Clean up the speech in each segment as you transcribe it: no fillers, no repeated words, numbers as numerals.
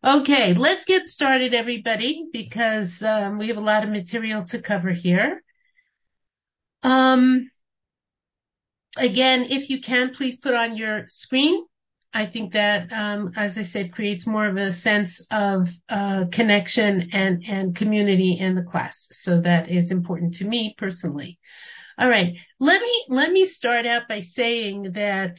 Okay, let's get started, everybody, because we have a lot of material to cover here. Um, Again, if you can, please put on your screen. I think that, as I said, creates more of a sense of connection and community in the class. So that is important to me personally. All right, let me start out by saying that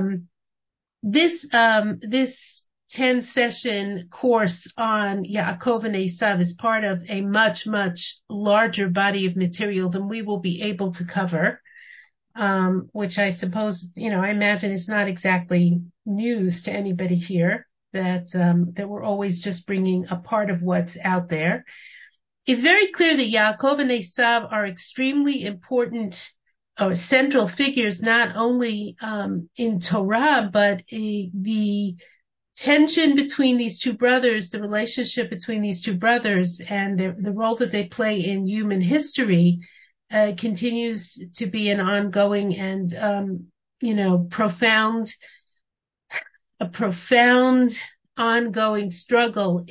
this 10 session course on Yaakov and Esav is part of a much, much larger body of material than we will be able to cover, which I suppose, I imagine is not exactly news to anybody here that we're always just bringing a part of what's out there. It's very clear that Yaakov and Esav are extremely important or central figures, not only in Torah, but the tension between these two brothers, the relationship between these two brothers, and the role that they play in human history continues to be an ongoing and, profound, a profound ongoing struggle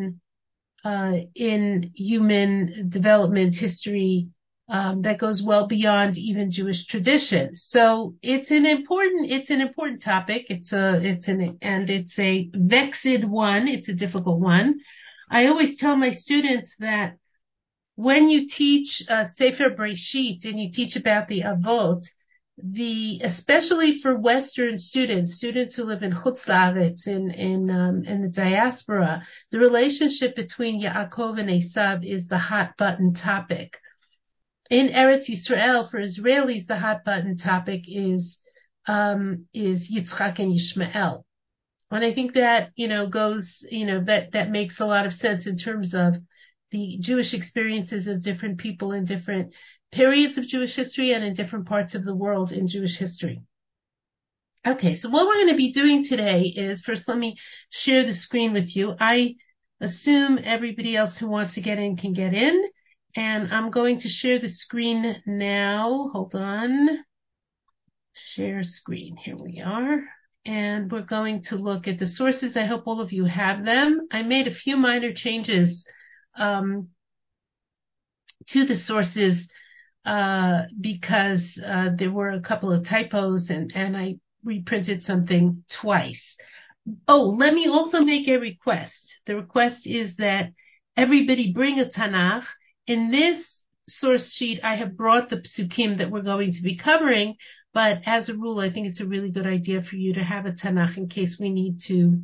in human development history that goes well beyond even Jewish tradition. So it's an important topic. It's a vexed one. It's a difficult one. I always tell my students that when you teach Sefer Breshit and you teach about the Avot, especially for Western students who live in Chutz La'aretz, in the diaspora, the relationship between Yaakov and Esav is the hot button topic. In Eretz Yisrael, for Israelis, the hot button topic is Yitzchak and Yishmael. And I think that, that makes a lot of sense in terms of the Jewish experiences of different people in different periods of Jewish history and in different parts of the world in Jewish history. Okay, so what we're going to be doing today is, first, let me share the screen with you. I assume everybody else who wants to get in can get in, and I'm going to share the screen now. Hold on. Share screen. Here we are. And we're going to look at the sources. I hope all of you have them. I made a few minor changes to the sources because there were a couple of typos and I reprinted something twice. Oh, let me also make a request. The request is that everybody bring a Tanakh. In this source sheet, I have brought the psukim that we're going to be covering, but as a rule, I think it's a really good idea for you to have a Tanakh in case we need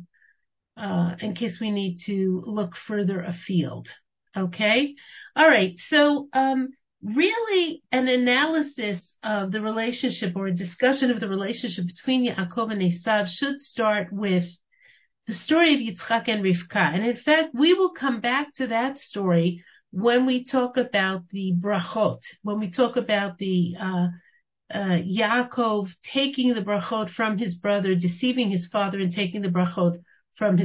to look further afield. Okay? All right. So, really an analysis of the relationship or a discussion of the relationship between Yaakov and Esav should start with the story of Yitzchak and Rivka. And in fact, we will come back to that story when we talk about the brachot, when we talk about the Yaakov taking the brachot from his brother, deceiving his father, and taking the brachot from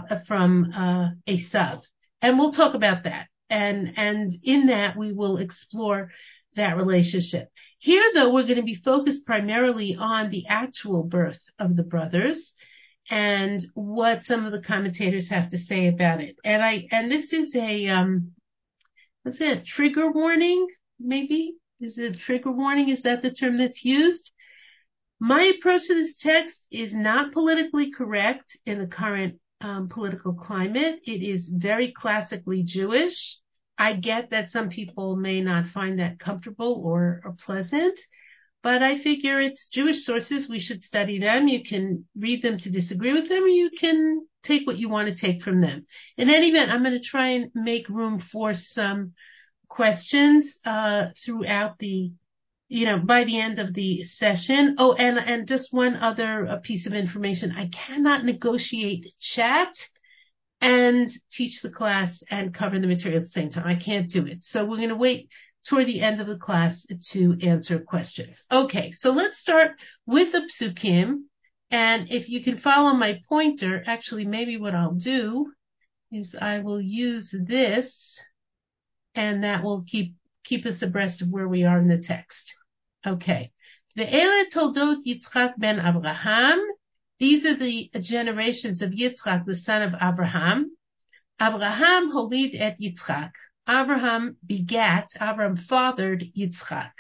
Esav. And we'll talk about that. And in that, we will explore that relationship. Here, though, we're going to be focused primarily on the actual birth of the brothers and what some of the commentators have to say about it. And this is what's it, a trigger warning, maybe? Is it a trigger warning? Is that the term that's used? My approach to this text is not politically correct in the current political climate. It is very classically Jewish. I get that some people may not find that comfortable or pleasant, but I figure it's Jewish sources. We should study them. You can read them to disagree with them, or you can take what you want to take from them. In any event, I'm going to try and make room for some questions throughout by the end of the session. Oh, and just one other piece of information. I cannot negotiate chat and teach the class and cover the material at the same time. I can't do it. So we're going to wait toward the end of the class to answer questions. Okay, so let's start with the psukim. And if you can follow my pointer, actually, maybe what I'll do is I will use this, and that will keep us abreast of where we are in the text. Okay. Ve'ele toldot Yitzchak ben Abraham. These are the generations of Yitzchak, the son of Abraham. Abraham holid et Yitzchak. Abraham fathered Yitzchak.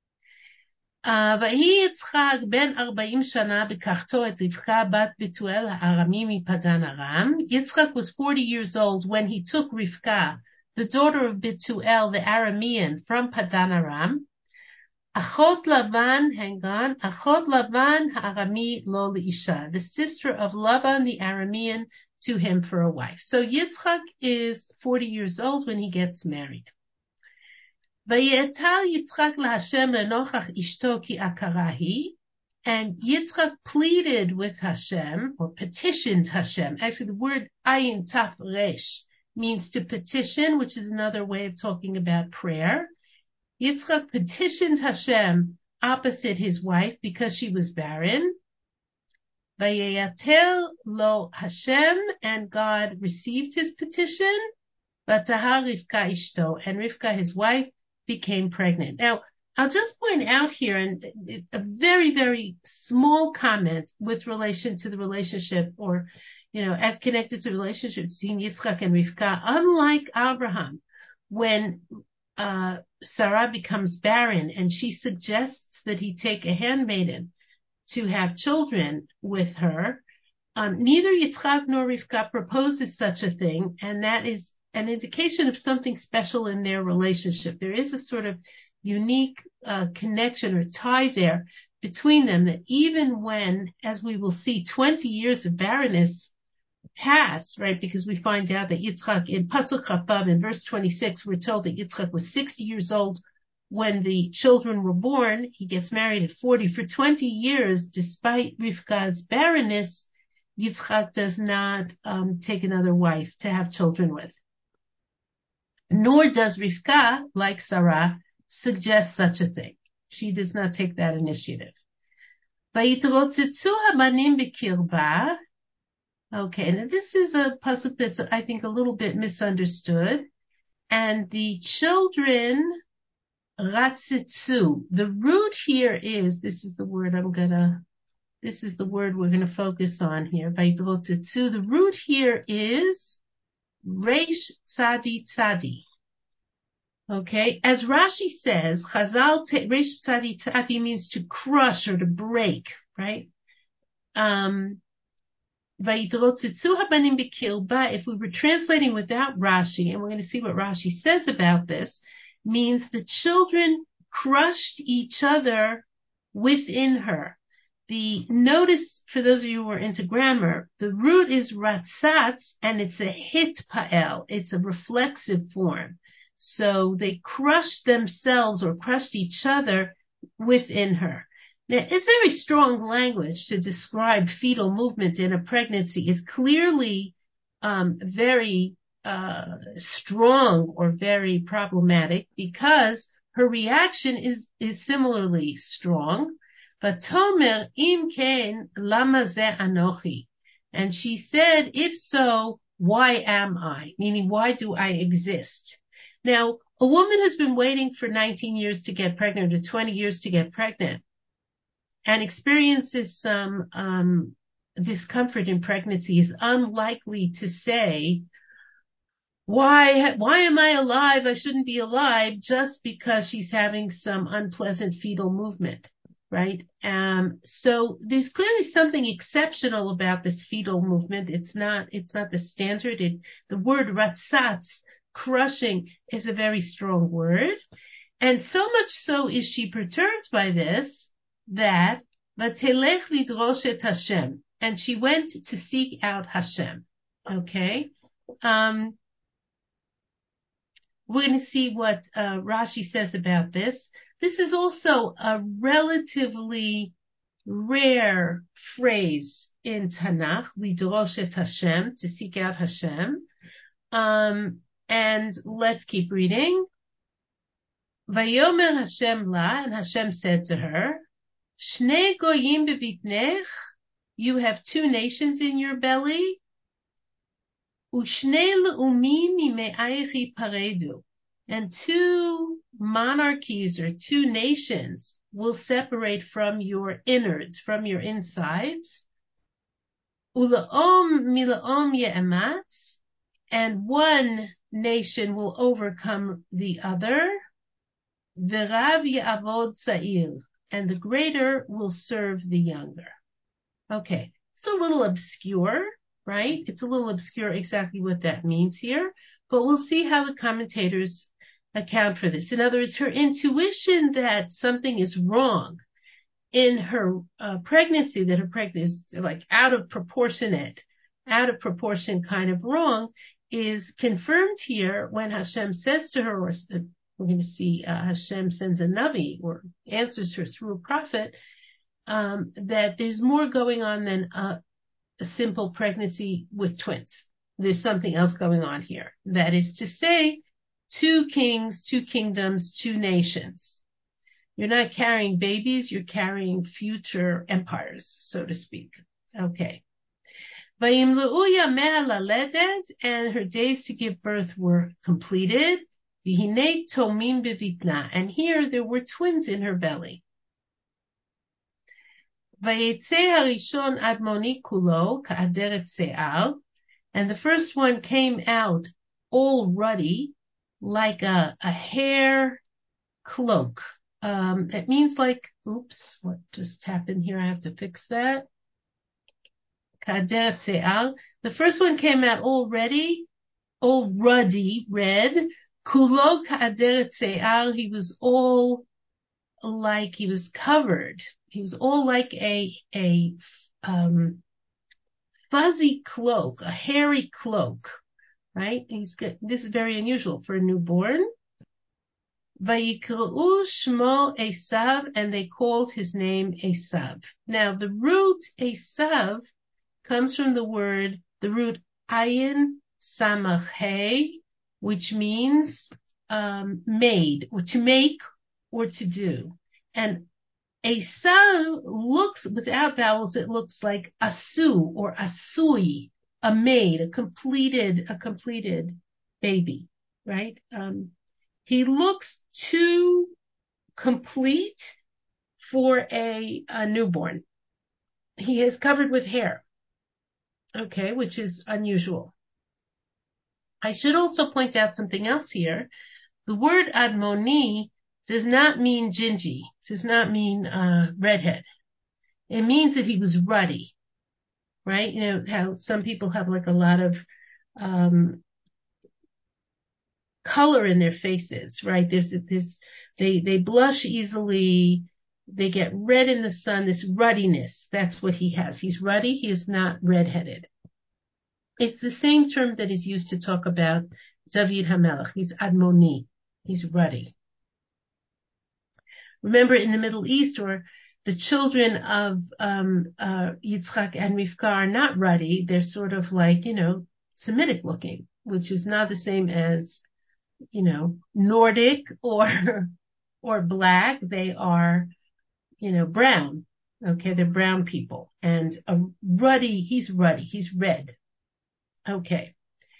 ויהי יצחק בן 40 שנה בקחתו את רבקה בת בתואל הארמי מפדן ארם. Yitzchak was 40 years old when he took Rivka, the daughter of Betuel the Aramean, from Padan Aram. Achot Lavan, hang on, Achot Lavan ha'arami lo leisha, the sister of Laban the Aramean, to him for a wife. So Yitzchak is 40 years old when he gets married. ויעתר יצחק להשם לנוכח אשתו כי עקרה היא, and Yitzchak pleaded with Hashem, or petitioned Hashem. Actually, the word ayin taf resh means to petition, which is another way of talking about prayer. Yitzchak petitioned Hashem opposite his wife because she was barren. Vayeyatel lo Hashem, and God received his petition. Vatahar Rivka ishto, and Rivka, his wife, became pregnant. Now, I'll just point out here, and a very, very small comment with relation to the relationship, or, as connected to the relationship between Yitzchak and Rivka. Unlike Abraham, when Sarah becomes barren and she suggests that he take a handmaiden to have children with her, neither Yitzchak nor Rivka proposes such a thing, and that is an indication of something special in their relationship. There is a sort of unique connection or tie there between them, that even when, as we will see, 20 years of barrenness pass, right? Because we find out that Yitzchak, in Pasuk Chapav, in verse 26, we're told that Yitzchak was 60 years old when the children were born. He gets married at 40. For 20 years, despite Rivka's barrenness, Yitzchak does not take another wife to have children with. Nor does Rivka, like Sarah, suggest such a thing. She does not take that initiative. ויתרוצצו הבנים בקרבה. Okay, now this is a pasuk that's, I think, a little bit misunderstood. And the children ratzitzu. The root here is, this is the word we're gonna focus on here. Vayitrotzitzu. The root here is Reish Tzadi Tzadi. Okay, as Rashi says, Chazal, Reish Tzadi Tzadi means to crush or to break, right? Vayitrotzitzu habanim b'kirba, if we were translating without Rashi, and we're going to see what Rashi says about this, means the children crushed each other within her. Notice, for those of you who are into grammar, the root is ratzatz, and it's a hit pa'el. It's a reflexive form. So they crushed themselves or crushed each other within her. Now, it's very strong language to describe fetal movement in a pregnancy. It's clearly very strong or very problematic, because her reaction is similarly strong. Vatomer im ken lama ze anochi. And she said, if so, why am I? Meaning, why do I exist? Now, a woman who's been waiting for 19 years to get pregnant, or 20 years to get pregnant, and experiences some discomfort in pregnancy, is unlikely to say, why am I alive? I shouldn't be alive, just because she's having some unpleasant fetal movement. Right? So there's clearly something exceptional about this fetal movement. It's not the standard. The word ratzatz, crushing, is a very strong word. And so much so is she perturbed by this, that vatelech lidrosh et Hashem, and she went to seek out Hashem. Okay? We're going to see what Rashi says about this. This is also a relatively rare phrase in Tanakh, lidrosh et Hashem, to seek out Hashem. And let's keep reading. Vayomer Hashem la, and Hashem said to her, Shnei goyim bebitnech, you have two nations in your belly. Ushnei le'umim mime'ayich yiparedu, and two monarchies or two nations will separate from your innards, from your insides. Ula'om mila'om ye'ematz, and one nation will overcome the other. V'rav ya'avod sa'ir, and the greater will serve the younger. Okay, it's a little obscure, right? It's a little obscure exactly what that means here, but we'll see how the commentators account for this. In other words, her intuition that something is wrong in her pregnancy, that her pregnancy is like out of proportion kind of wrong, is confirmed here when Hashem says to her, or we're going to see Hashem sends a Navi or answers her through a prophet, that there's more going on than a simple pregnancy with twins. There's something else going on here. That is to say, 2 kings, 2 kingdoms, 2 nations. You're not carrying babies, you're carrying future empires, so to speak. Okay. Vayimlu'u yameh laledet, and her days to give birth were completed. V'hinei tomim bevitna, and here there were twins in her belly. Vayetze harishon admoni kulo ka'aderet se'al, and the first one came out all ruddy, like a hair cloak. It means like, oops, what just happened here? I have to fix that. Ka'aderet se'al. The first one came out all ruddy, red. Kulo ka'aderet se'al. He was all like he was covered. He was all like a fuzzy cloak, a hairy cloak, right? This is very unusual for a newborn. Vayikru shmo Esav, and they called his name Esav. Now the root Esav comes from the root ayin samach hey, which means made, or to make, or to do. And Esav looks, without vowels, it looks like asu or asui, a made, a completed baby, right? He looks too complete for a newborn. He is covered with hair, okay, which is unusual. I should also point out something else here. The word admoni does not mean gingy, does not mean redhead. It means that he was ruddy, right? You know how some people have like a lot of color in their faces, right? They blush easily, they get red in the sun, this ruddiness. That's what he has. He's ruddy, he is not redheaded. It's the same term that is used to talk about David HaMelech. He's admoni, he's ruddy. Remember, in the Middle East, or the children of Yitzchak and Rivka are not ruddy. They're sort of like, Semitic looking, which is not the same as, Nordic or black. They are, brown. Okay, they're brown people. And he's ruddy, he's red. Okay.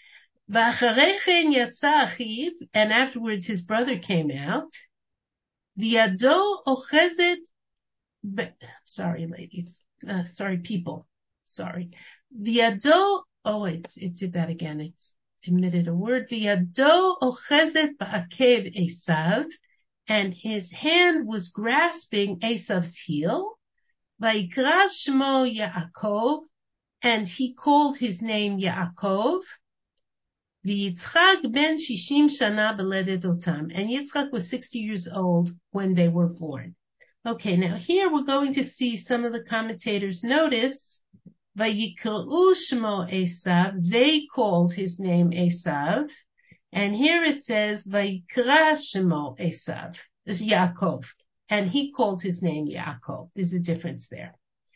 And afterwards his brother came out. Viado ochezet, sorry, ladies. Sorry, people. Sorry. Viado, it did that again. It's omitted a word. Viado ochezet ba'akev Esav, and his hand was grasping Esav's heel. Vayikra shmo Yaakov, and he called his name Yaakov. Yitzchak ben shishim shana beledet otam, and Yitzchak was 60 years old when they were born. Okay, now here we're going to see some of the commentators notice, Vayikru shmo Esav, they called his name Esav, and here it says Vayikra shmo Esav, this is Yaakov, and he called his name Yaakov. There's a difference there.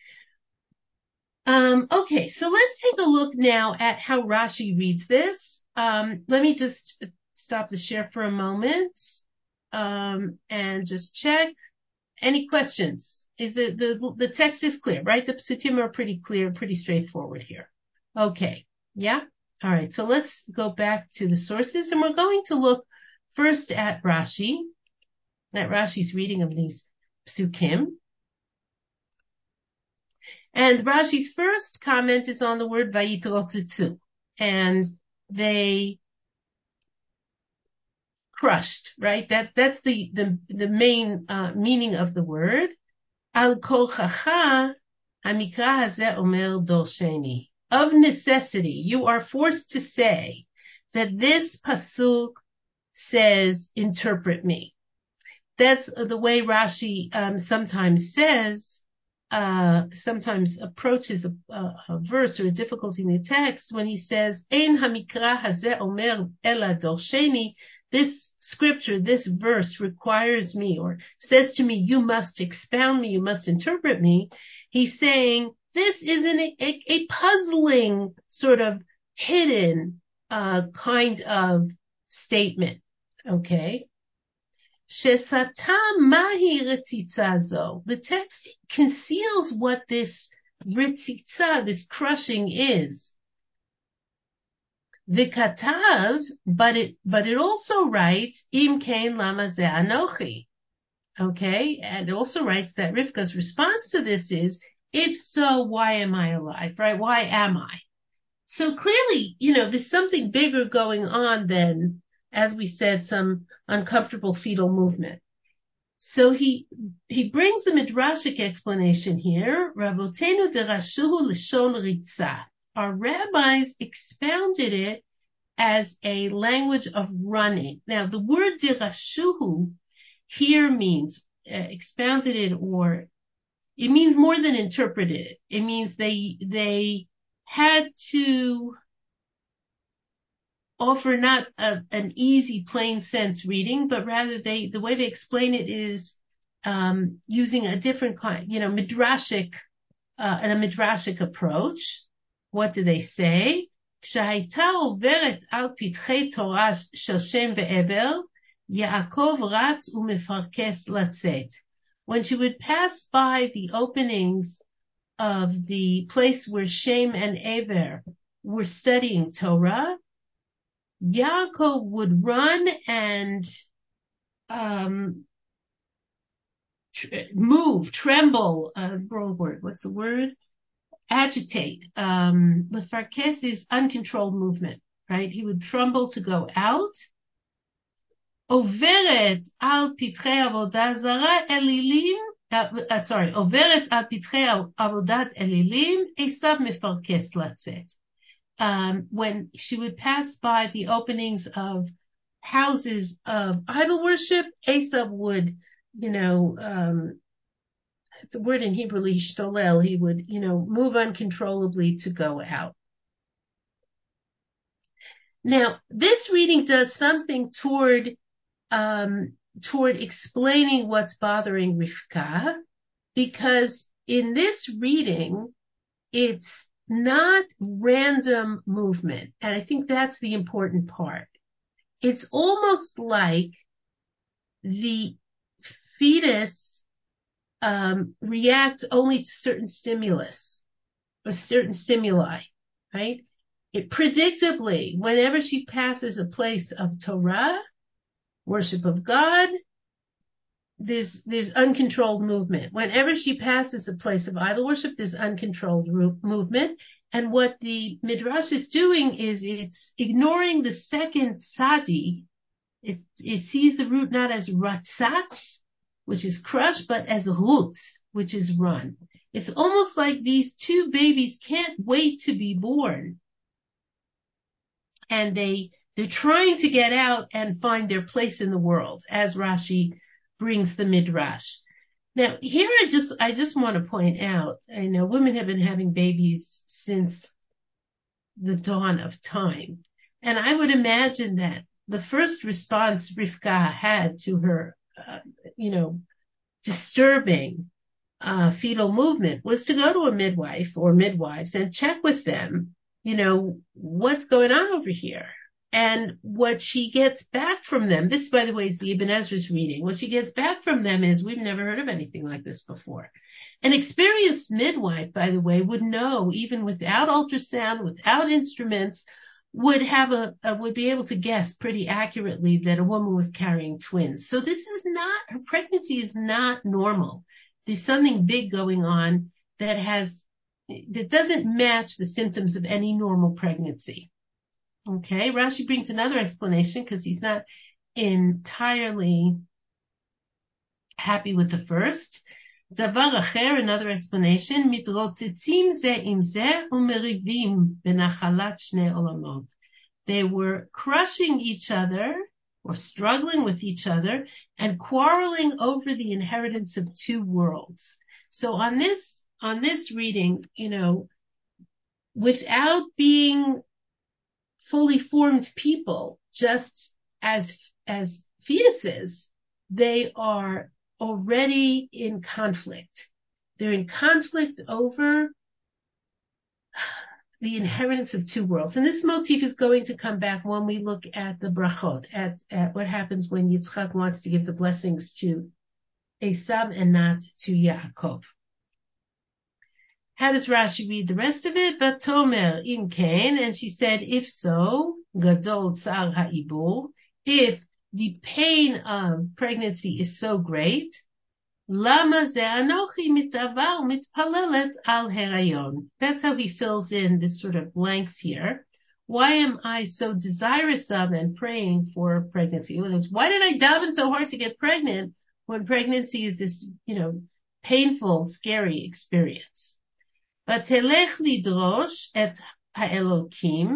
Okay, so let's take a look now at how Rashi reads this. Let me just stop the share for a moment, and just check. Any questions? Is the text is clear, right? The psukim are pretty clear, pretty straightforward here. Okay, yeah? All right, so let's go back to the sources, and we're going to look first at Rashi, at Rashi's reading of these psukim. And Rashi's first comment is on the word vayitrotzetzu. And they crushed, right? That's the main meaning of the word. Al kolchacha hamikra hazeh omer dorsheni. Of necessity, you are forced to say that this pasuk says, interpret me. That's the way Rashi sometimes says, sometimes approaches a verse or a difficulty in the text when he says, Ein hamikra hazeh omer ela dorsheni. This scripture, this verse requires me or says to me, you must expound me, you must interpret me. He's saying, this isn't a puzzling sort of hidden kind of statement. Okay. Shesata mahi ritzitza zo. The text conceals what this ritzitza, this crushing is. Vikatav, but it also writes, im kain lama ze anochi. Okay, and it also writes that Rivka's response to this is, if so, why am I alive, right? Why am I? So clearly, there's something bigger going on than, as we said, some uncomfortable fetal movement. So he brings the midrashic explanation here. Rabotenu derashuhu lishon ritza. Our rabbis expounded it as a language of running. Now, the word derashuhu here means expounded it, or it means more than interpreted it. It means they had to offer not an easy, plain sense reading, but rather the way they explain it is using a different kind, midrashic, and a midrashic approach. What do they say? כשהייתה עוברת על פתחי תורה של שם ועבר, יעקב רץ ומפרכס לצאת. When she would pass by the openings of the place where Shem and Ever were studying Torah, Yaakov would run and move, tremble, wrong word, what's the word? Agitate. Lefarkes is uncontrolled movement, right? He would tremble to go out. Overet al pitrei avodah zara elilim, Overet al pitrei avodat elilim, Esav mefarkes latzet. When she would pass by the openings of houses of idol worship, Esav would, it's a word in Hebrew, lishtolel, he would, move uncontrollably to go out. Now, this reading does something toward explaining what's bothering Rivka, because in this reading, it's not random movement. And I think that's the important part. It's almost like the fetus reacts only to certain stimulus or certain stimuli, right? It predictably, whenever she passes a place of Torah, worship of God, there's uncontrolled movement. Whenever she passes a place of idol worship, there's uncontrolled movement. And what the Midrash is doing is it's ignoring the second sadi. It sees the root not as ratzatz, which is crush, but as rutz, which is run. It's almost like these two babies can't wait to be born. And they're trying to get out and find their place in the world, as Rashi brings the Midrash. Now, here I just want to point out, women have been having babies since the dawn of time. And I would imagine that the first response Rivka had to her, disturbing fetal movement was to go to a midwife or midwives and check with them, what's going on over here. And what she gets back from them, this, by the way, is the Ibn Ezra's reading. What she gets back from them is, we've never heard of anything like this before. An experienced midwife, by the way, would know, even without ultrasound, without instruments, would be able to guess pretty accurately that a woman was carrying twins. So her pregnancy is not normal. There's something big going on that doesn't match the symptoms of any normal pregnancy. Okay, Rashi brings another explanation because he's not entirely happy with the first. Davar acher, another explanation, mitrotzitzim ze im ze umerivim benachalat shnei olamot. They were crushing each other or struggling with each other and quarreling over the inheritance of two worlds. So on this reading, without being fully formed people, just as fetuses, they are already in conflict. They're in conflict over the inheritance of two worlds. And this motif is going to come back when we look at the brachot, at what happens when Yitzchak wants to give the blessings to Esav and not to Yaakov. How does Rashi read the rest of it? Vatomer im kain, and she said, if so, gadol tsar ha'ibur, if the pain of pregnancy is so great, lama ze anochi mitavar mitpalelet al herayon. That's how he fills in this sort of blanks here. Why am I so desirous of and praying for pregnancy? Why did I daven so hard to get pregnant when pregnancy is this, painful, scary experience? Vatelech lidrosh et ha'elokim.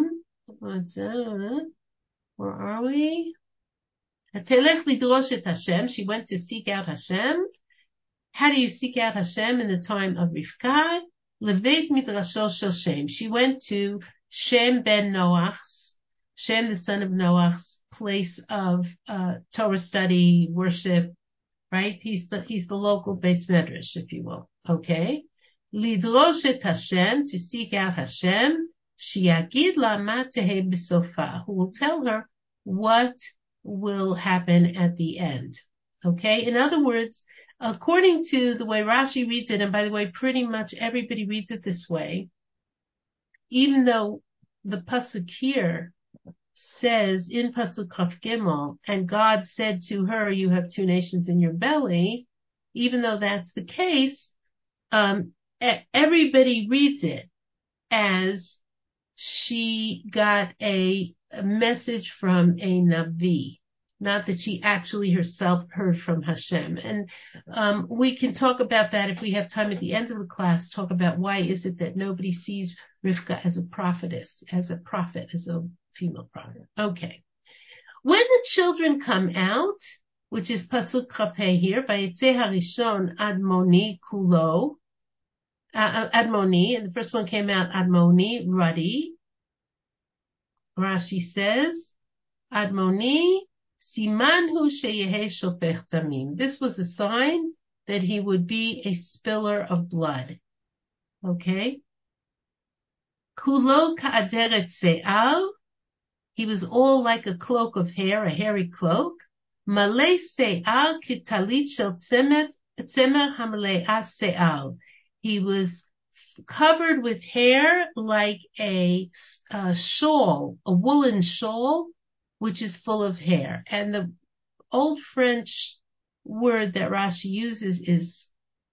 Where are we? Vatelech lidrosh et Hashem. She went to seek out Hashem. How do you seek out Hashem in the time of Rivka? Leveit midrasho shel Shem. She went to Shem ben Noach's, Shem the son of Noach's place of Torah study, worship, right? He's the local base medrash, if you will. Okay. Lidrosh et Hashem, to seek out Hashem, shiagid la ma tehei b'sofa, who will tell her what will happen at the end. Okay? In other words, according to the way Rashi reads it, and by the way, pretty much everybody reads it this way, even though the pasuk here says in pasuk Chaf Gimel, and God said to her, you have two nations in your belly, even though that's the case, everybody reads it as she got a message from a Navi, not that she actually herself heard from Hashem. And we can talk about that if we have time at the end of the class, talk about why is it that nobody sees Rivka as a prophetess, as a prophet, as a female prophet. Okay. When the children come out, which is Pasuk Chapeh here, Vayetze Harishon Admoni Kulo, Admoni, and the first one came out Admoni, ruddy. Rashi says, Admoni, Simanhu sheyehe shopech damim. This was a sign that he would be a spiller of blood. Okay? Kulo ka'aderet se'al. He was all like a cloak of hair, a hairy cloak. Malei se'al kitalit shel tzemer hamale'ah se'al. He was covered with hair like a shawl, a woolen shawl, which is full of hair. And the old French word that Rashi uses is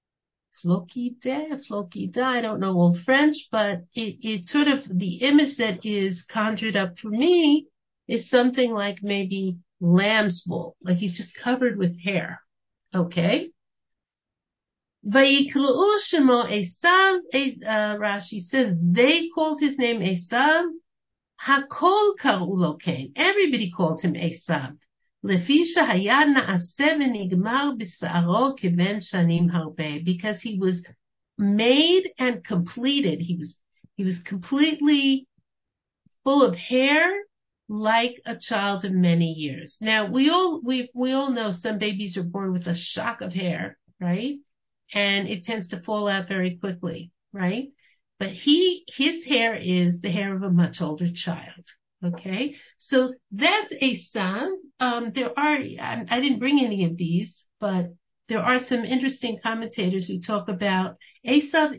flokide. I don't know old French, but it's sort of the image that is conjured up for me is something like maybe lamb's wool, like he's just covered with hair. Okay? Vayiklu'u shemo Esav, Rashi says they called his name Esav. Hakol karu lo kain. Everybody called him Esav. Lefi shehaya na'aseh v'nigmar b'sa'aro kiven shanim harbe. Because he was made and completed. He was completely full of hair like a child of many years. Now we all know some babies are born with a shock of hair, right? And it tends to fall out very quickly, right? But his hair is the hair of a much older child. Okay. So that's Esav. I didn't bring any of these, but there are some interesting commentators who talk about Esav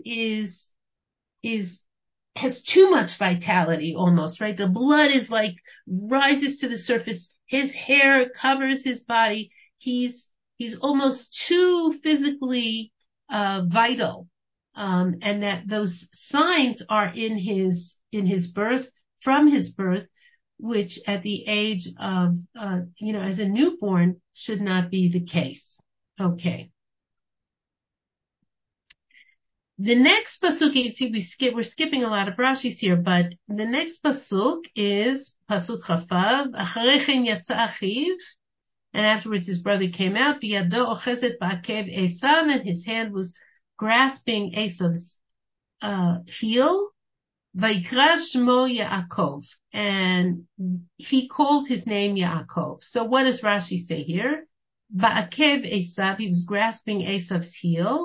has too much vitality almost, right? The blood is like rises to the surface. His hair covers his body. He's almost too physically vital, and that those signs are in his birth, from his birth, which at the age of, as a newborn should not be the case. Okay. The next pasuk, you see, we're skipping a lot of Rashi's here, but the next pasuk is pasuk Chafav. Acharechen yatsa achiv, and afterwards his brother came out. V'yado ochezet ba'akev Esav, and his hand was grasping Esav's heel. Vayikra shmo Yaakov, and he called his name Yaakov. So what does Rashi say here? Ba'akev Esav, he was grasping Esav's heel.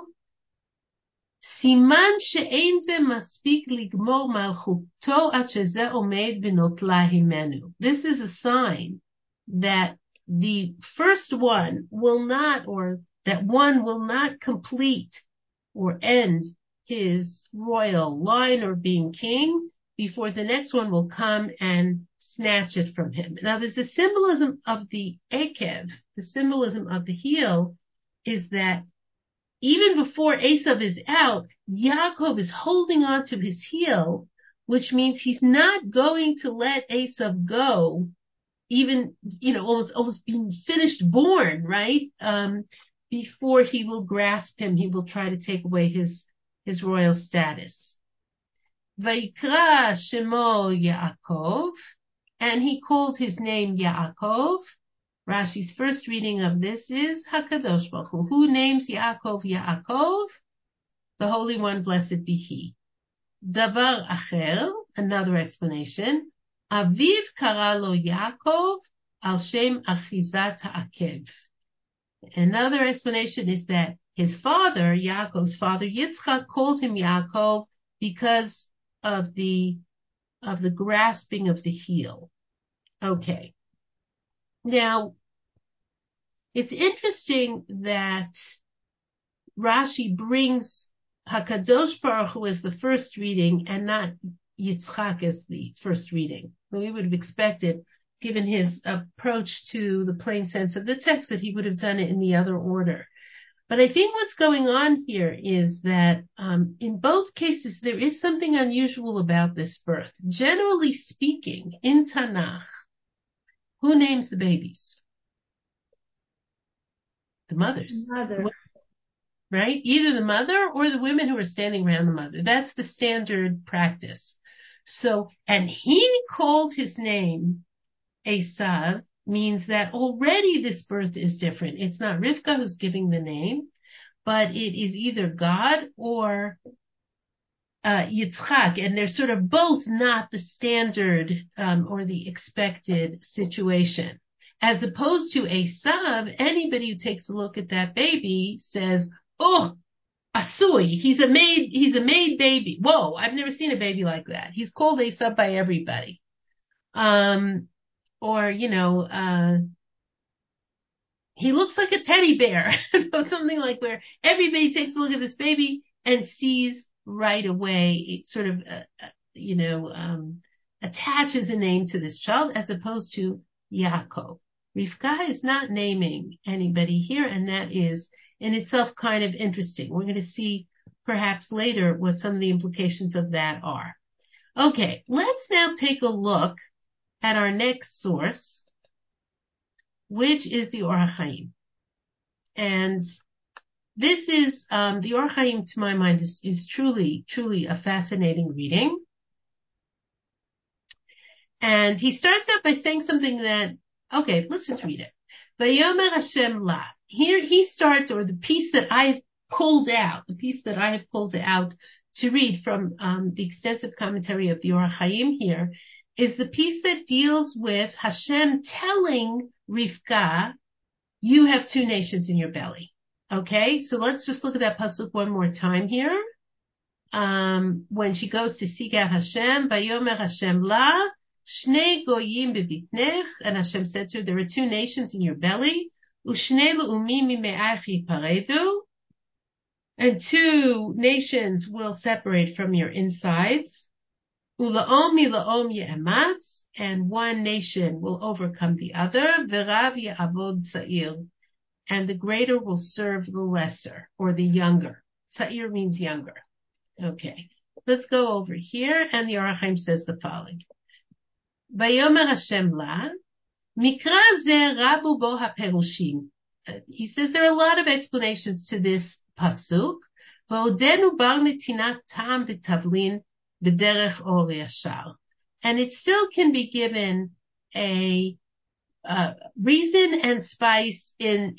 Siman she'ein ze maspik ligmor malchuto ad sheze omed v'notla himenu. This is a sign that the first one will not, or that one will not complete or end his royal line or being king before the next one will come and snatch it from him. Now there's the symbolism of the Ekev, the symbolism of the heel is that even before Esav is out, Yaakov is holding on to his heel, which means he's not going to let Esav go, even, almost being finished born, right? Before he will grasp him, he will try to take away his royal status. Vayikra shemo Yaakov, and he called his name Yaakov. Rashi's first reading of this is Hakadosh Baruch Hu. Who names Yaakov Yaakov? The Holy One, blessed be He. Davar acher, another explanation. Aviv kara lo Yaakov al shem achizat ha'akev. Another explanation is that his father, Yaakov's father, Yitzchak, called him Yaakov because of the grasping of the heel. Okay. Now, it's interesting that Rashi brings Hakadosh Baruch Hu as the first reading and not Yitzchak as the first reading. We would have expected, given his approach to the plain sense of the text, that he would have done it in the other order. But I think what's going on here is that in both cases, there is something unusual about this birth. Generally speaking, in Tanakh, who names the babies? The mothers. Mother. Right? Either the mother or the women who are standing around the mother. That's the standard practice. So, and he called his name Esav, means that already this birth is different. It's not Rivka who's giving the name, but it is either God or Yitzchak, and they're sort of both not the standard or the expected situation. As opposed to Esav, anybody who takes a look at that baby says, "Oh, Asui, he's a made baby. Whoa, I've never seen a baby like that." He's called Esav by everybody. Or, he looks like a teddy bear, something like where everybody takes a look at this baby and sees right away, it sort of, attaches a name to this child as opposed to Yaakov. Rivka is not naming anybody here, and that is in itself kind of interesting. We're going to see perhaps later what some of the implications of that are. Okay, let's now take a look at our next source, which is the Or HaChaim. And this is, the Or HaChaim, to my mind, is truly, truly a fascinating reading. And he starts out by saying something that, okay, let's just read it. Vayomer Hashem la. Here he starts, or the piece that I've pulled out to read from the extensive commentary of the Or HaChaim here, is the piece that deals with Hashem telling Rivka, you have two nations in your belly. Okay, so let's just look at that pasuk one more time here. When she goes to seek out Hashem, Vayomer Hashem la, Shnei goyim bebitnech, and Hashem said to her, there are two nations in your belly, Ushnei le'umim mime'ach yiparedu, and two nations will separate from your insides. Ula'om mila'om ye'ematz, and one nation will overcome the other. V'rav ya'avod sa'ir, and the greater will serve the lesser, or the younger. Sa'ir means younger. Okay, let's go over here, and the Or HaChaim says the following. Vayomer Hashem la, mikra ze rabu bo haperushim. He says there are a lot of explanations to this pasuk. V'odenu bar netinat tam v'tavlin b'derech or yashar. And it still can be given a reason and spice in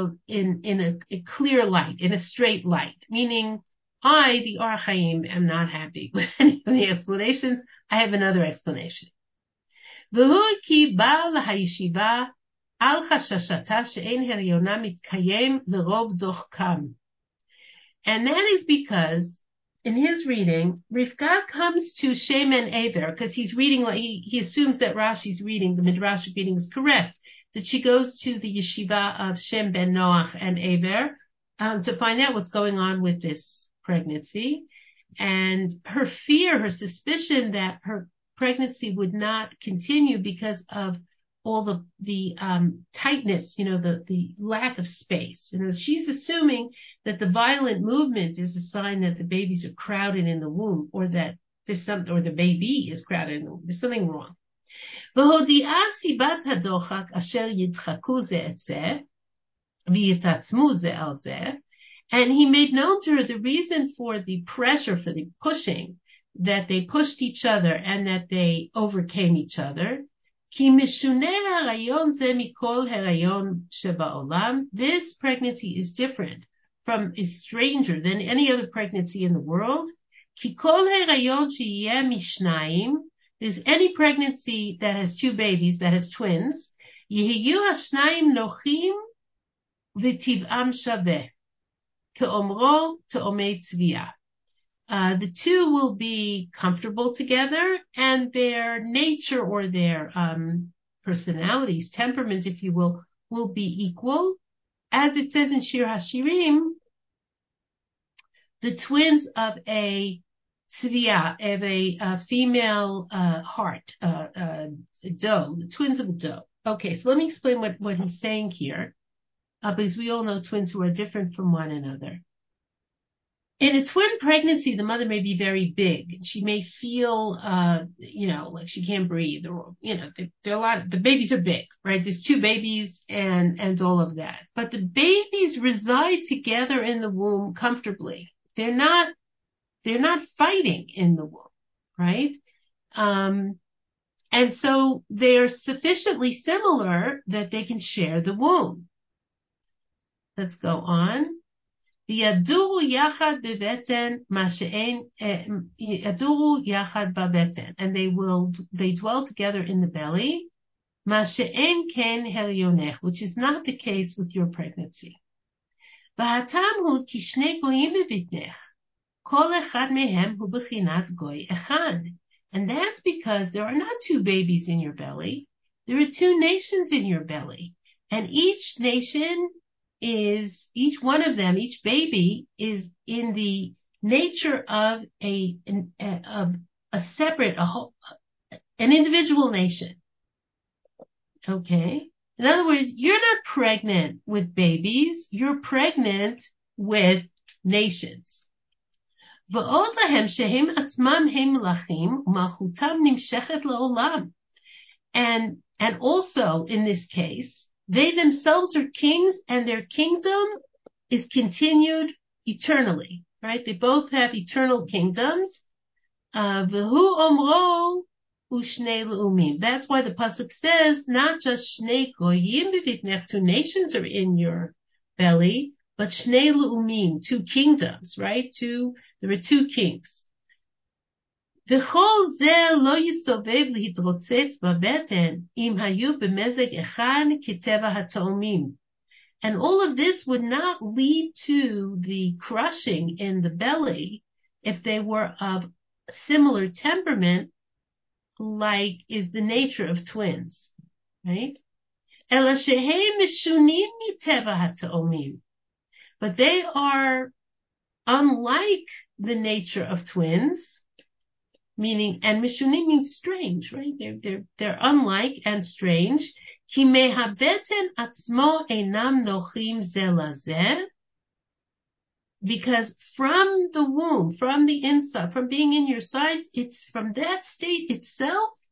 a clear light, in a straight light. Meaning, I, the Or Chaim, am not happy with any of the explanations. I have another explanation. V'hu ki ba'al hayeshiva al chashashata she'en heriona mitkayem v'rov dochkam. And that is because in his reading, Rivka comes to Shem and Aver because he's reading, he assumes that Rashi's reading, the Midrashic reading is correct, that she goes to the yeshiva of Shem ben Noach and Aver to find out what's going on with this pregnancy. And her fear, her suspicion that her pregnancy would not continue because of all the tightness, the lack of space. And she's assuming that the violent movement is a sign that the babies are crowded in the womb, or that or the baby is crowded in the womb. There's something wrong. והודיעה סיבת הדוחק אשר ידחקו זה את זה, ויתעצמו זה על זה. And he made known to her the reason for the pressure, for the pushing, that they pushed each other and that they overcame each other. כי משונה הריון זה מכל הריון שבעולם. This pregnancy is different is stranger than any other pregnancy in the world. כי כל הריון שיהיה משניים, is any pregnancy that has two babies, that has twins, יהיו השניים נוחים וטבעם שווה, כאומרו תאומי צביעה. The two will be comfortable together, and their nature or their personalities, temperament, if you will be equal. As it says in Shir HaShirim, the twins of a tzviya, of a female heart, doe, the twins of a doe. Okay, so let me explain what he's saying here, because we all know twins who are different from one another. In a twin pregnancy, the mother may be very big. She may feel, like she can't breathe, or, there are the babies are big, right? There's two babies and all of that. But the babies reside together in the womb comfortably. They're not fighting in the womb, right? And so they're sufficiently similar that they can share the womb. Let's go on. וידורו יחד בבטן מה שאין, ידורו יחד בבטן, and they dwell together in the belly, מה שאין כן הריונך, which is not the case with your pregnancy. והטעם הוא כי שני גויים בבטנך, כל אחד מהם הוא בחינת גוי אחד. And that's because there are not two babies in your belly, there are two nations in your belly, and each one of them, each baby is in the nature of an individual nation. Okay. In other words, you're not pregnant with babies, you're pregnant with nations. ועוד להם שהם עצמם הם מלכים ומלכותם נמשכת לעולם. And also in this case, they themselves are kings and their kingdom is continued eternally, right? They both have eternal kingdoms. V'hu omro u'shnei le'umim. That's why the pasuk says not just shnei goyim b'vitnech, two nations are in your belly, but shnei le'umim, two kingdoms, right? There are two kings. וכל זה לא יסובב להתרוצץ בבטן אם היו במזג אחד כטבע התאומים. And all of this would not lead to the crushing in the belly if they were of similar temperament, like is the nature of twins, right? אלא שהם משונים מטבע התאומים. But they are unlike the nature of twins, meaning, and mishunim means strange, right? They're unlike and strange. כי מהבטן עצמו אינם נוחים זה לזה. Because from the womb, from the inside, from being in your sides, it's from that state itself,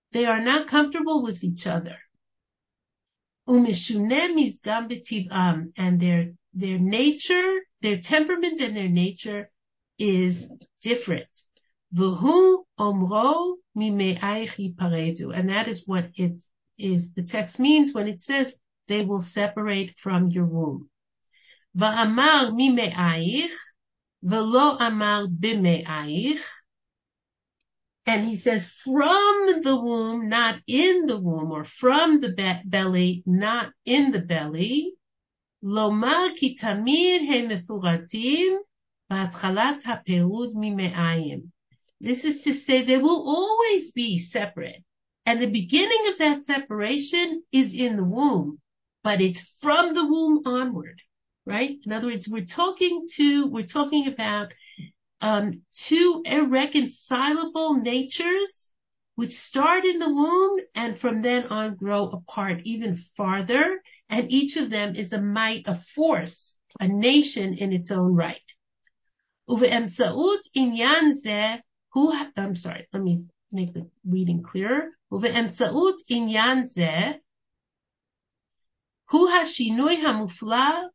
They are not comfortable with each other. Umeshune mizgam b'tiv'am, and their nature, their temperament and their nature is different. V'hu omro mime'ayich yiparedu, and that is what it is. The text means when it says they will separate from your womb. V'amar mime'ayich v'lo amar b'me'ayich. And he says, from the womb, not in the womb, or from the belly, not in the belly. Lomar ki tamid he mefuratim b'atchalat haperud mime'ayim. This is to say they will always be separate. And the beginning of that separation is in the womb, but it's from the womb onward, right? In other words, we're talking about two irreconcilable natures which start in the womb and from then on grow apart even farther. And each of them is a might, a force, a nation in its own right. I'm sorry, let me make the reading clearer. Uve'emtsa'ut inyan zeh, hu hashinui hamufla,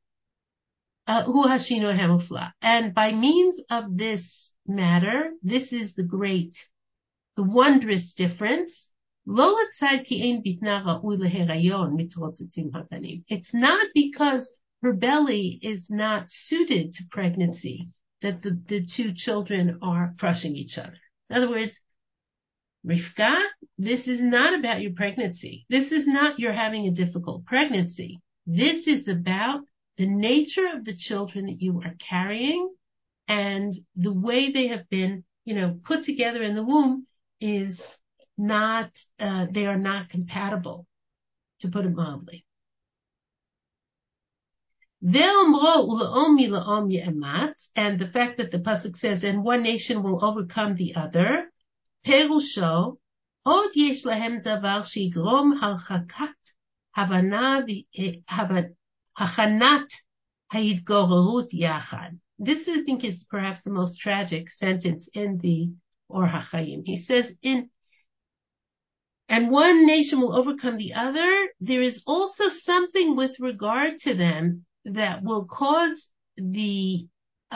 and by means of this matter, this is the wondrous difference. It's not because her belly is not suited to pregnancy that the two children are crushing each other. In other words, Rivka, this is not about your pregnancy. This is not you're having a difficult pregnancy. This is about the nature of the children that you are carrying, and the way they have been, put together in the womb is not, they are not compatible, to put it mildly. And the fact that the pasuk says, and one nation will overcome the other, perusho, od yesh lahem davar shigrom harchakat hachanat hayitgorerut yachad. This, I think, is perhaps the most tragic sentence in the Or HaChaim. He says, and one nation will overcome the other. There is also something with regard to them that will cause the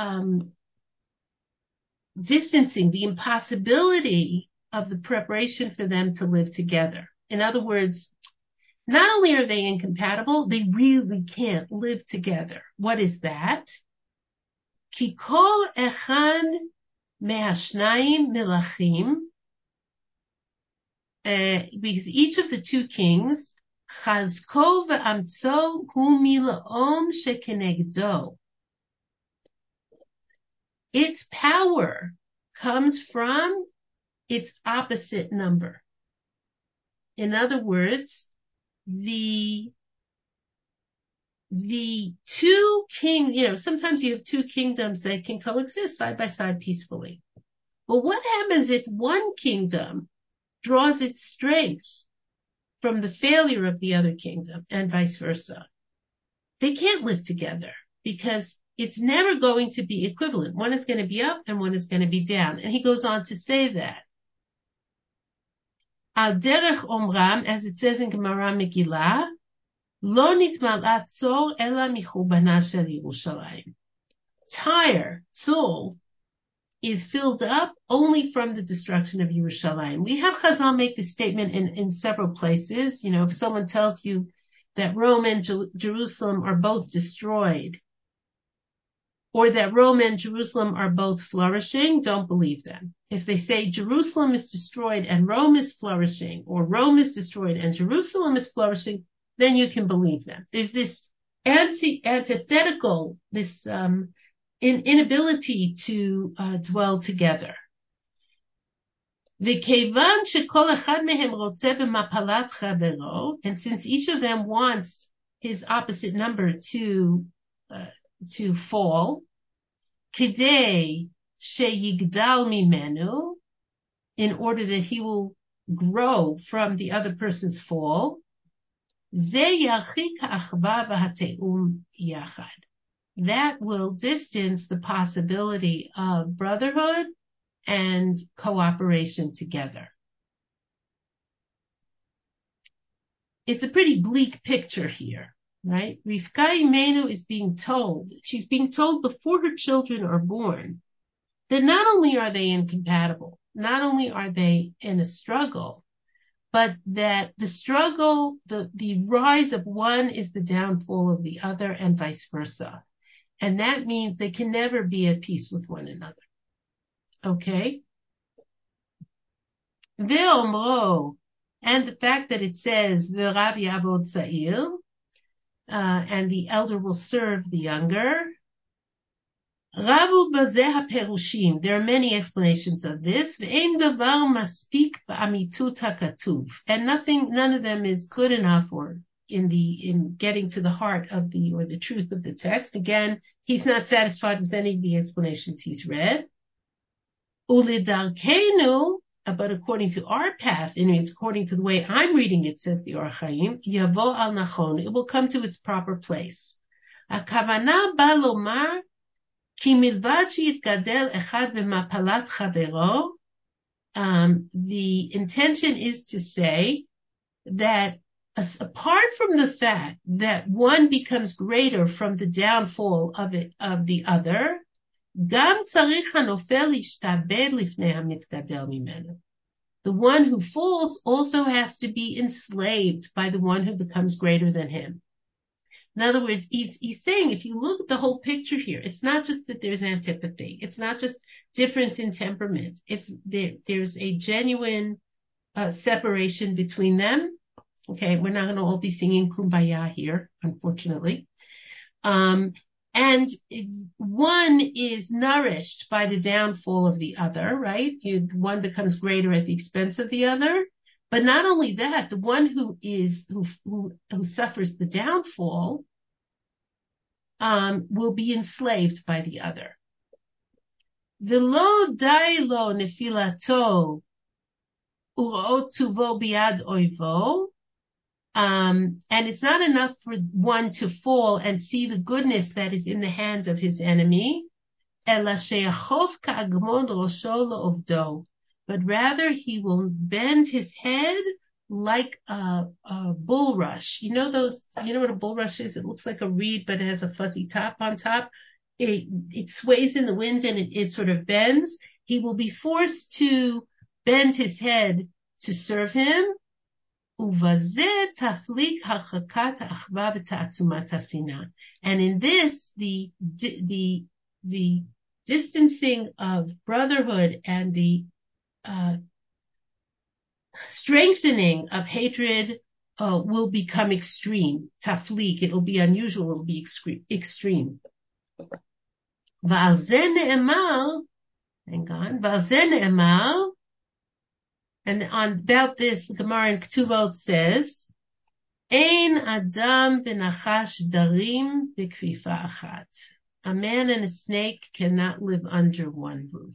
distancing, the impossibility of the preparation for them to live together. In other words, not only are they incompatible, they really can't live together. What is that? Ki kol echad me'ashnayim milachim, because each of the two kings, chazko ve'amtso hu mila'om shekenegdo. Its power comes from its opposite number. In other words, the two kings, sometimes you have two kingdoms that can coexist side by side peacefully. But what happens if one kingdom draws its strength from the failure of the other kingdom and vice versa? They can't live together because it's never going to be equivalent. One is going to be up and one is going to be down. And he goes on to say that. Al derech omram, as it says in Gemara Megillah, lo nitmalat tzor ela michubana shel Yerushalayim. Tyre, Tzor, is filled up only from the destruction of Yerushalayim. We have Chazal make this statement in several places. If someone tells you that Rome and Jerusalem are both destroyed, or that Rome and Jerusalem are both flourishing, don't believe them. If they say Jerusalem is destroyed and Rome is flourishing, or Rome is destroyed and Jerusalem is flourishing, then you can believe them. There's this antithetical, this inability to dwell together. And since each of them wants his opposite number to fall, kidei sheyigdal mimenu, in order that he will grow from the other person's fall, that will distance the possibility of brotherhood and cooperation together. it's a pretty bleak picture here, right? Rivka Imenu is being told, she's being told before her children are born, that not only are they incompatible, not only are they in a struggle, but that the struggle, the rise of one is the downfall of the other, and vice versa. And that means they can never be at peace with one another. Okay? Ve'omro, and the fact that it says Ve'rav Yavod Sa'ir, and the elder will serve the younger. Ravu bazeh perushim. There are many explanations of this. Ve'ein davar maspik ba'amitut hakatuv. And none of them is good enough or in getting to the heart of the truth of the text. Again, he's not satisfied with any of the explanations he's read. Ulidarkenu, but according to our path, and it's according to the way I'm reading it, says the Or Chaim, yavo al nachon, it will come to its proper place. Akavana ba lomar ki milvad sheyitgadel echad b'mapalat chavero. The intention is to say that apart from the fact that one becomes greater from the downfall of the other, גם צריך הנופל להשתעבד לפני המתגדל ממנו. The one who falls also has to be enslaved by the one who becomes greater than him. In other words, he's saying, if you look at the whole picture here, it's not just that there's antipathy. It's not just difference in temperament. There's a genuine separation between them. Okay, we're not going to all be singing Kumbaya here, unfortunately. And one is nourished by the downfall of the other, right? One becomes greater at the expense of the other. But not only that, the one who suffers the downfall will be enslaved by the other. V'lo dai lo nefilato u'ra'ot tuvo biad oivo. And it's not enough for one to fall and see the goodness that is in the hands of his enemy. But rather he will bend his head like a bulrush. You know what a bulrush is? It looks like a reed, but it has a fuzzy top on top. It sways in the wind and it sort of bends. He will be forced to bend his head to serve him. And in this, the distancing of brotherhood and the strengthening of hatred will become extreme. Taflik, it'll be unusual, it'll be extreme. And about this, the Gemara in Ketuvot says, Ein adam v'nachash darim b'kfifa achat. A man and a snake cannot live under one roof.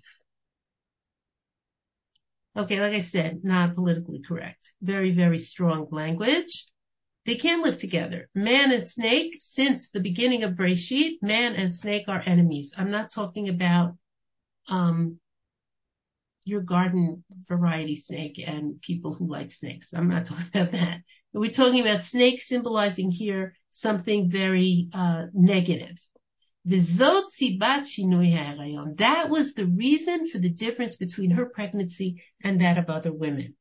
Okay, like I said, not politically correct. Very, very strong language. They can't live together. Man and snake, since the beginning of Bereshit, man and snake are enemies. I'm not talking about your garden variety snake and people who like snakes. I'm not talking about that. We're talking about snake symbolizing here something very negative. That was the reason for the difference between her pregnancy and that of other women.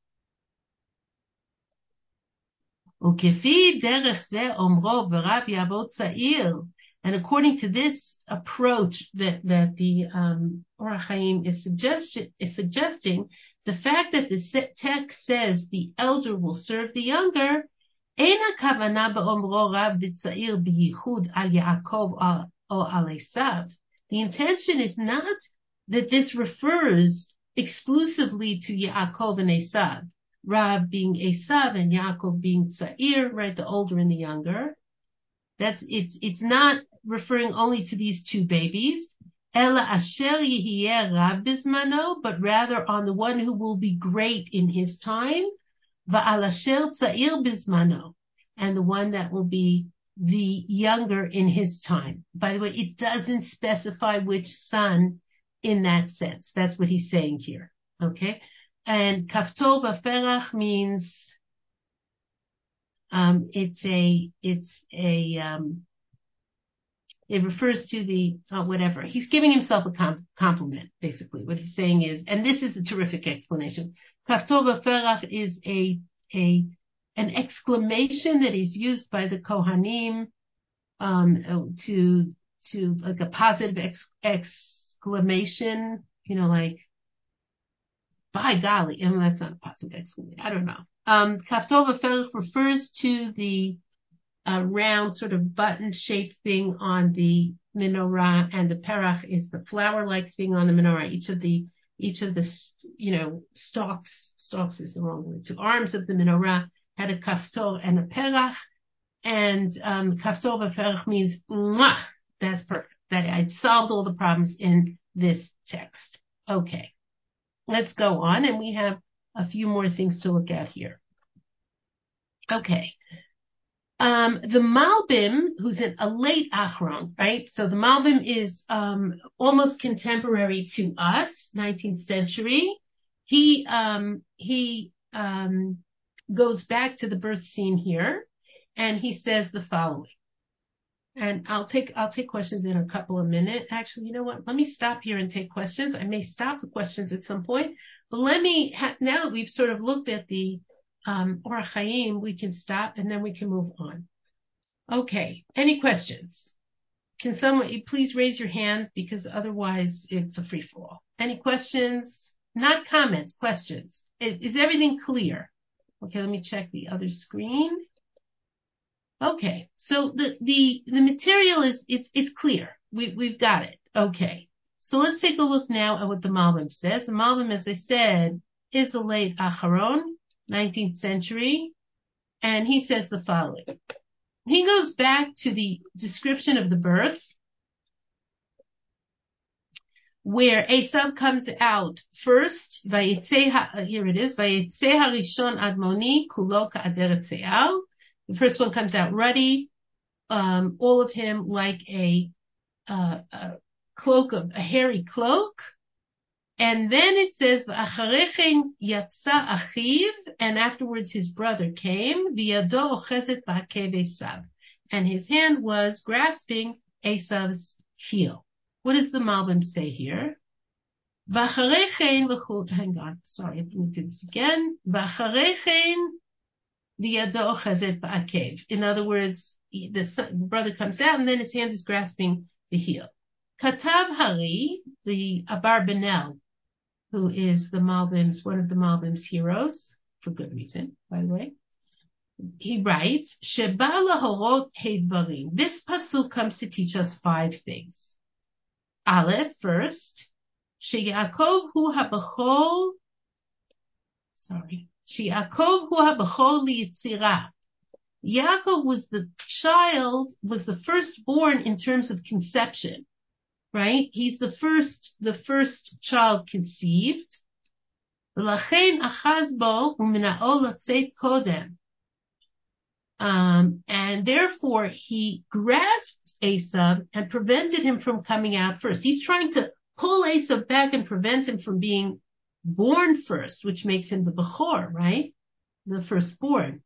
And according to this approach that the Or Chaim is suggesting, the fact that the text says the elder will serve the younger, the intention is not that this refers exclusively to Yaakov and Esav, Rav being Esav and Yaakov being Tza'ir, right, the older and the younger. It's not referring only to these two babies, Ela asher yihiyeh Rav bismano, but rather on the one who will be great in his time, va'al asher tza'ir bismano, and the one that will be the younger in his time. By the way, it doesn't specify which son in that sense. That's what he's saying here. Okay? And kafto v'ferach means It refers to the whatever. He's giving himself a compliment, basically. What he's saying is, and this is a terrific explanation. Kaftov Ferach is an exclamation that is used by the Kohanim to like a positive exclamation, like by golly, and that's not a positive exclamation. I don't know. Kaftov Ferach refers to the round sort of button-shaped thing on the menorah, and the perach is the flower-like thing on the menorah. Each of the stalks is the wrong word. Two arms of the menorah had a kaftor and a perach, and kaftor v'perach means mwah, that's perfect. That I solved all the problems in this text. Okay, let's go on, and we have a few more things to look at here. Okay. The Malbim, who's a late Achron, right? So the Malbim is almost contemporary to us, 19th century. He goes back to the birth scene here, and he says the following. And I'll take questions in a couple of minutes. Actually, you know what? Let me stop here and take questions. I may stop the questions at some point, but let me now that we've sort of looked at the Orach Chaim, we can stop and then we can move on. Okay, any questions? Can someone please raise your hand, because otherwise it's a free-for-all. Any questions? Not comments, questions. Is everything clear? Okay, let me check the other screen. Okay, so the material it's clear. We've got it. Okay, so let's take a look now at what the Malbim says. The Malbim, as I said, is a late Acharon, 19th century, and he says the following. He goes back to the description of the birth, where Esav comes out first. Here it is. Vayetze harishon admoni kulo ka'aderet se'al. The first one comes out ruddy, all of him like a hairy cloak. And then it says, V'acharechen yatsa achiv, and afterwards his brother came, V'yado ochezet ba'akev Esav, and his hand was grasping Esav's heel. What does the Malbim say here? V'acharechen hang on, sorry, let me do this again. V'acharechen v'yado ochezet ba'akev. In other words, the brother comes out, and then his hand is grasping the heel. Katav Hari, the Abarbanel, who is one of the Malbim's heroes, for good reason, by the way. He writes, Sheba lahorot heidvarim. This pasuk comes to teach us 5 things. Aleph, first, Sheyaakov hu habachor liyitzirah. Yaakov was the firstborn in terms of conception. Right? He's the first child conceived. And therefore he grasped Esav and prevented him from coming out first. He's trying to pull Esav back and prevent him from being born first, which makes him the Bechor, right? The firstborn.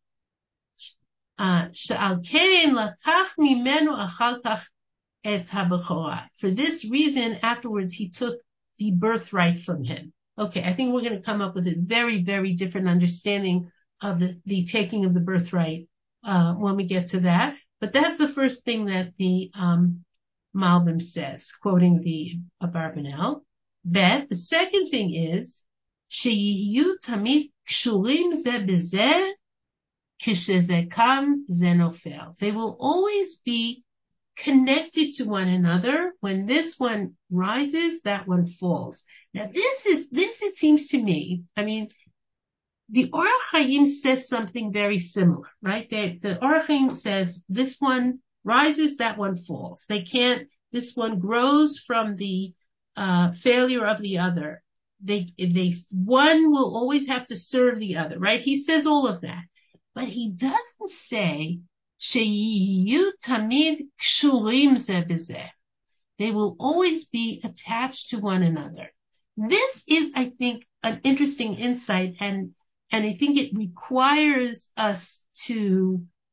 For this reason, afterwards, he took the birthright from him. Okay, I think we're going to come up with a very, very different understanding of the taking of the birthright when we get to that. But that's the first thing that the Malbim says, quoting the Abarbanel. Bet, the second thing is, sheyiyu tamid kshurim ze bezeh kisheze kam ze nofel. They will always be connected to one another. When this one rises, that one falls. Now this it seems to me, I mean, the Orach Chaim says something very similar, right? The Orach Chaim says this one rises, that one falls. This one grows from the failure of the other. One will always have to serve the other, right? He says all of that, but he doesn't say sheyiyu tamid kshurim ze bezeh. They will always be attached to one another. This is, I think, an interesting insight, and I think it requires us to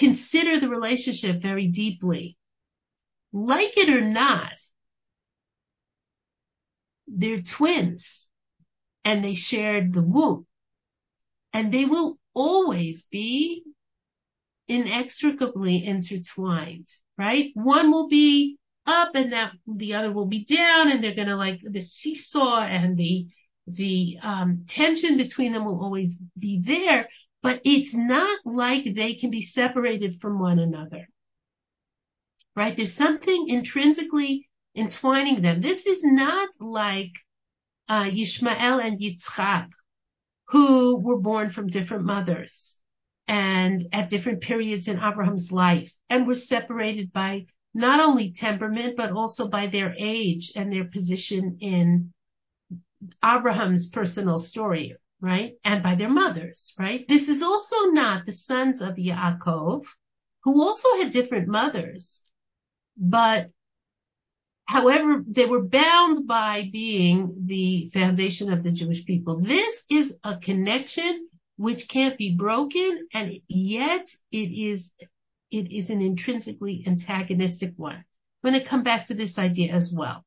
consider the relationship very deeply. Like it or not, they're twins and they shared the womb, and they will always be inextricably intertwined, right? One will be up and that the other will be down, and they're gonna like the seesaw, and the tension between them will always be there, but it's not like they can be separated from one another, right? There's something intrinsically entwining them. This is not like Yishmael and Yitzchak, who were born from different mothers and at different periods in Abraham's life, and were separated by not only temperament, but also by their age and their position in Abraham's personal story, right? And by their mothers, right? This is also not the sons of Yaakov, who also had different mothers, but however, they were bound by being the foundation of the Jewish people. This is a connection which can't be broken, and yet it is an intrinsically antagonistic one. I'm going to come back to this idea as well.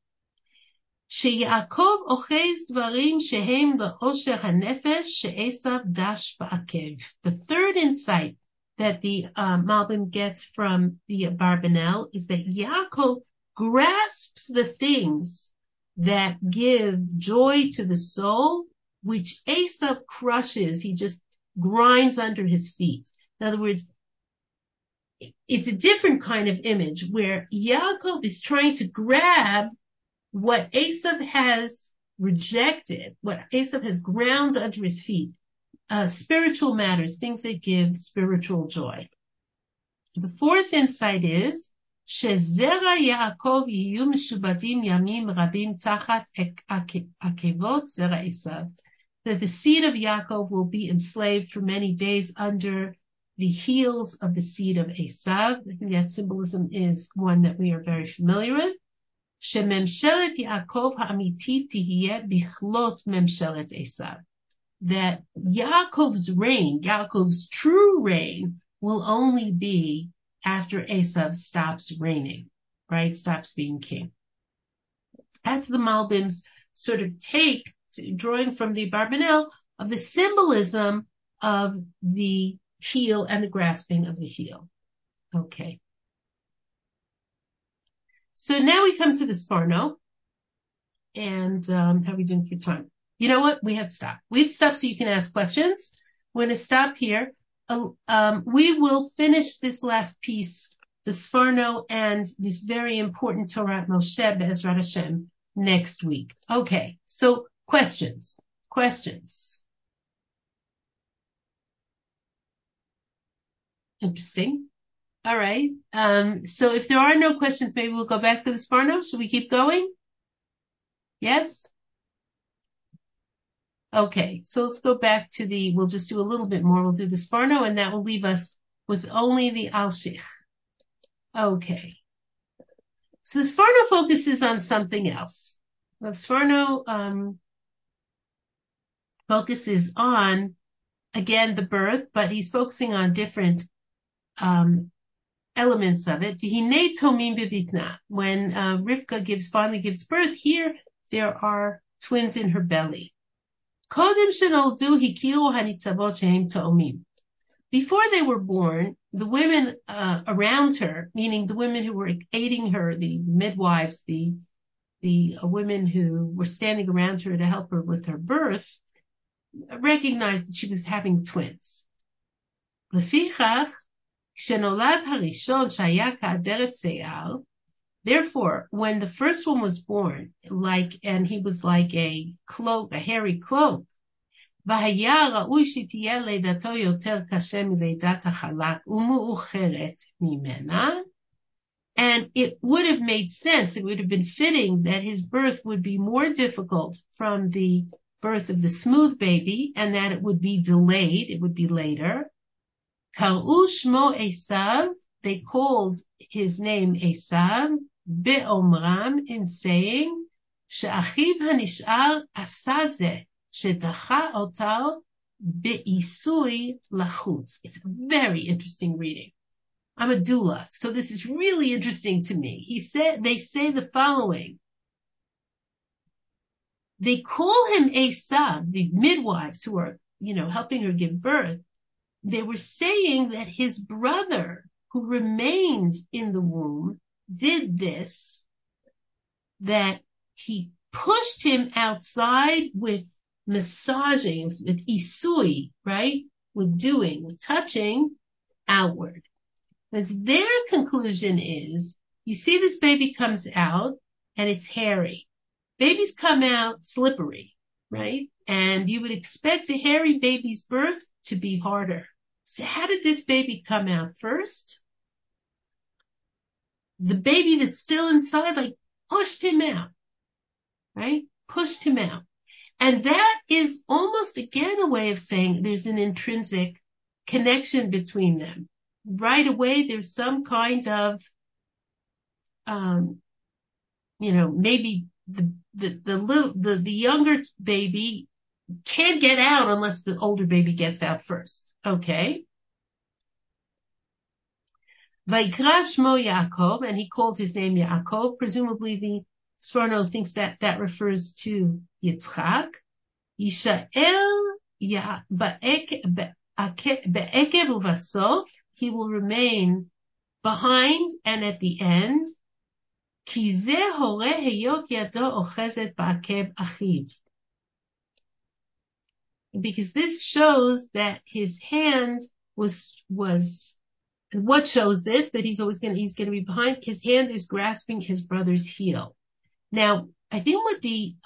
שיעקב אוחז דברים שהם בעושר הנפש שעשיו דש בעקב. The third insight that the Malbim gets from the Barbanel is that Yaakov grasps the things that give joy to the soul, which Esav crushes. He just grinds under his feet. In other words, it's a different kind of image where Yaakov is trying to grab what Esav has rejected, what Esav has ground under his feet, spiritual matters, things that give spiritual joy. The fourth insight is שזרע יעקב יהיו משובדים ימים רבים תחת עקבות זרע עשיו. That the seed of Yaakov will be enslaved for many days under the heels of the seed of Esav. I think that symbolism is one that we are very familiar with. שממשלת יעקב האמיתית תהיה בכלות ממשלת עשיו. That Yaakov's reign, Yaakov's true reign, will only be after Esav stops reigning, right? Stops being king. That's the Malbim's sort of take, drawing from the Barbanel, of the symbolism of the heel and the grasping of the heel. Okay. So now we come to the Sforno. And how are we doing for time? You know what? We have stopped. We've stopped so you can ask questions. We're going to stop here. We will finish this last piece, the Sforno, and this very important Torah Moshe Be'ezrat Hashem next week. Okay, so questions. Interesting. All right. So if there are no questions, maybe we'll go back to the Sforno. Should we keep going? Yes? Okay, so let's go back to we'll just do a little bit more. We'll do the Sforno, and that will leave us with only the Alshich. Okay. So the Sforno focuses on something else. The Sforno focuses on, again, the birth, but he's focusing on different elements of it. When Rivka finally gives birth, here there are twins in her belly. Before they were born, the women around her, meaning the women who were aiding her, the midwives, the women who were standing around her to help her with her birth, recognized that she was having twins. Therefore, when the first one was born, and he was like a cloak, a hairy cloak, והיה ראוי שתהיה לידתו יותר קשה מלידת החלק ומאוחרת ממנה. And it would have made sense, it would have been fitting that his birth would be more difficult from the birth of the smooth baby, and that it would be delayed, it would be later. קראו שמו עשיו, they called his name עשיו, באומרם, in saying, שאחיו הנשאר עשה זה. שדחה אותו באיסוי לחוץ. It's very interesting reading. I'm a doula, so this is really interesting to me. They say the following. They call him Esav, the midwives who are, helping her give birth. They were saying that his brother, who remained in the womb, did this, that he pushed him outside with massaging, with isui, right? With touching outward. Because their conclusion is, you see this baby comes out and it's hairy. Babies come out slippery, right? And you would expect a hairy baby's birth to be harder. So how did this baby come out first? The baby that's still inside, like, pushed him out, right? Pushed him out. And that is almost again a way of saying there's an intrinsic connection between them. Right away, there's some kind of, maybe the younger baby can't get out unless the older baby gets out first. Okay. Vaikra Shmo Yaakov, and he called his name Yaakov. Presumably the Sforno thinks that refers to Yitzchak. Yishael be'ekev uvasof, he will remain behind and at the end. Ki ze hore heyot yado ochezet ba'akev achiv. Because this shows that his hand was what shows this, that he's going to be behind. His hand is grasping his brother's heel. Now, I think what the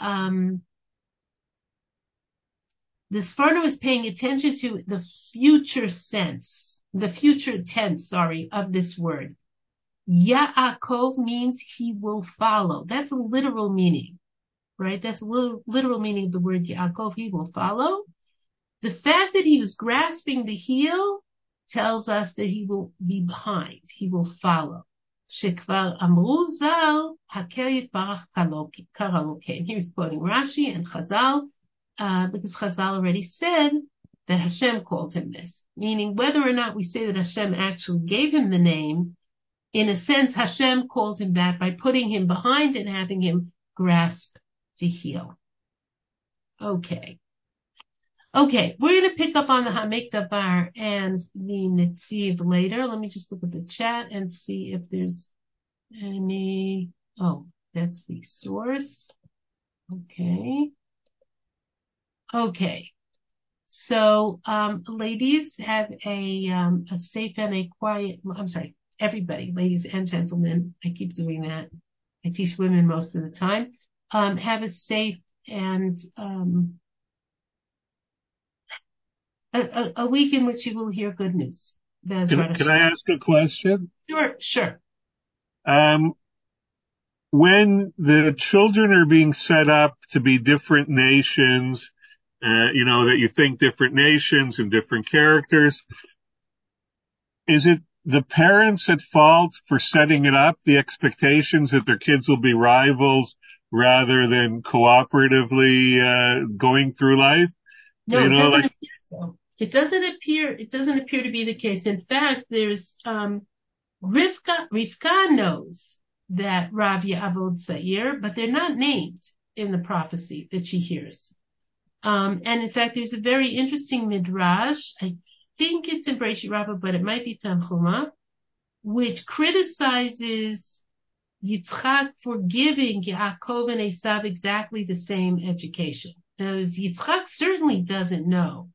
Sforno is paying attention to the future tense, of this word. Yaakov means he will follow. That's a literal meaning, right? That's a literal meaning of the word Yaakov, he will follow. The fact that he was grasping the heel tells us that he will be behind. He will follow. Shekvar amru zal hakel yitbarach karaloke. And here's quoting Rashi and Chazal, because Chazal already said that Hashem called him this. Meaning, whether or not we say that Hashem actually gave him the name, in a sense, Hashem called him that by putting him behind and having him grasp the heel. Okay, we're going to pick up on the Hamek Davar and the Netziv later. Let me just look at the chat and see if there's any. Oh, that's the source. Okay. So, ladies, have a safe and a quiet. I'm sorry, everybody, ladies and gentlemen. I keep doing that. I teach women most of the time. Have a safe and a week in which you will hear good news. Can I ask a question? Sure. When the children are being set up to be different nations, that you think different nations and different characters, is it the parents at fault for setting it up, the expectations that their kids will be rivals rather than cooperatively going through life? No, it doesn't appear so. It doesn't appear to be the case. In fact, there's Rivka knows that Rav Ya'avod Sa'ir, but they're not named in the prophecy that she hears. And in fact, there's a very interesting midrash. I think it's in Breshit Rabbah, but it might be Tanchuma, which criticizes Yitzchak for giving Yaakov and Esav exactly the same education. In other words, Yitzchak certainly doesn't know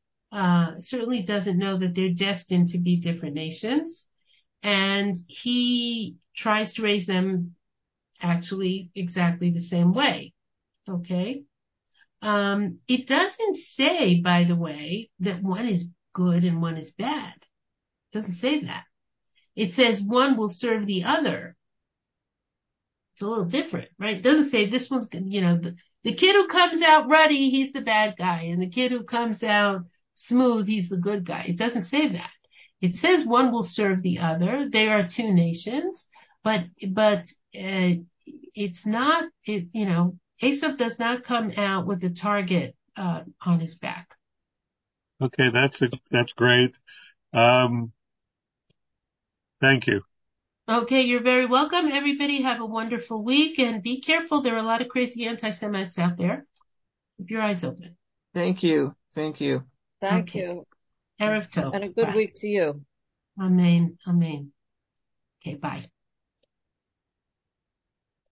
that they're destined to be different nations. And he tries to raise them actually exactly the same way. Okay. It doesn't say, by the way, that one is good and one is bad. It doesn't say that. It says one will serve the other. It's a little different, right? It doesn't say this one's, the kid who comes out ruddy, he's the bad guy. And the kid who comes out smooth, he's the good guy. It doesn't say that. It says one will serve the other. There are two nations, but it's not, Esav does not come out with a target on his back. Okay, that's great. Thank you. Okay, you're very welcome. Everybody have a wonderful week and be careful. There are a lot of crazy anti-Semites out there. Keep your eyes open. Thank you. Thank you. Thank Okay. you. Erev Tov. And a good Bye. week to you. Amen. Amen. Okay, bye.